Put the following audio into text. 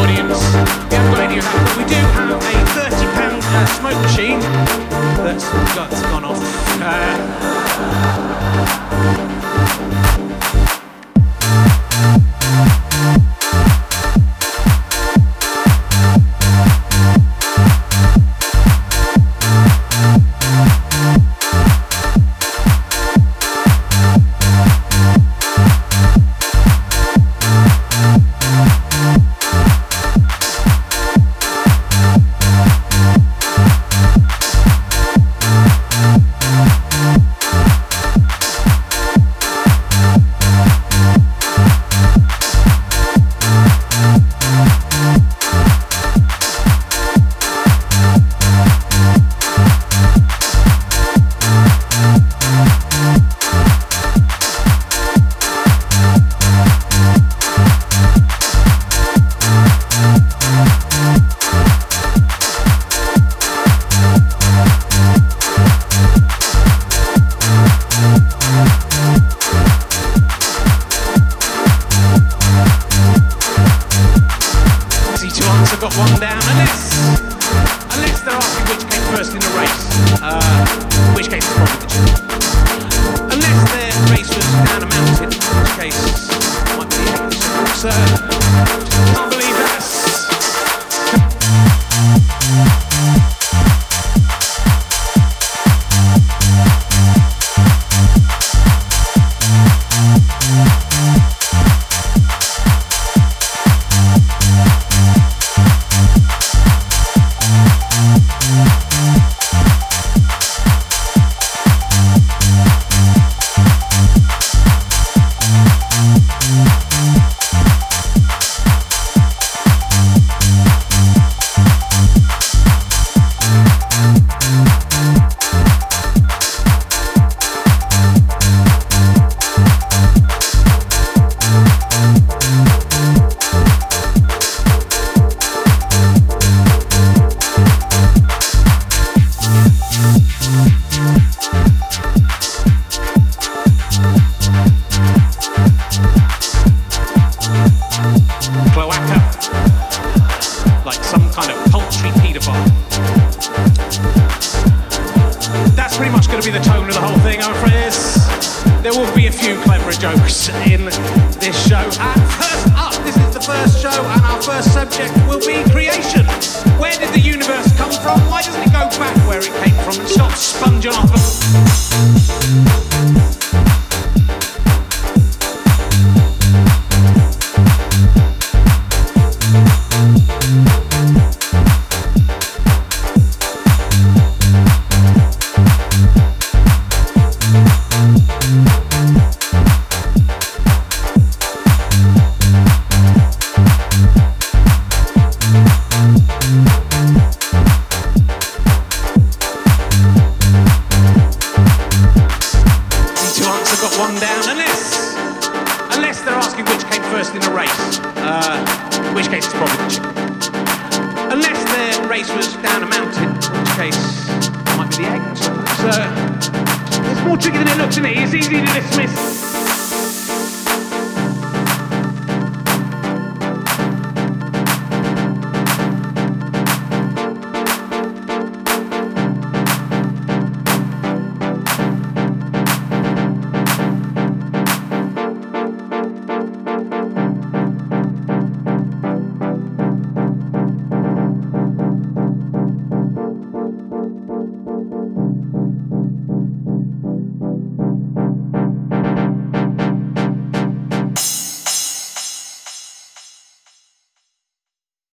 audience. We haven't got any of that, but we do have a £30 smoke machine that's gone off. I've got one down, unless they're asking which came first in the race, in which case it's probably the chicken. Unless their race was down a mountain, in which case it might be the eggs. So, can't believe that. Cloaca, like some kind of poultry paedophile. That's pretty much going to be the tone of the whole thing, I'm afraid. There will be a few clever jokes in this show. And first up, this is the first show, and our first subject will be creation. Where did the universe come from? Why doesn't it go back where it came from and stop sponging off one down, unless they're asking which came first in the race, in which case it's probably the chicken. Unless their race was down a mountain, in which case it might be the eggs. So it's more tricky than it looks, isn't it? It's easy to dismiss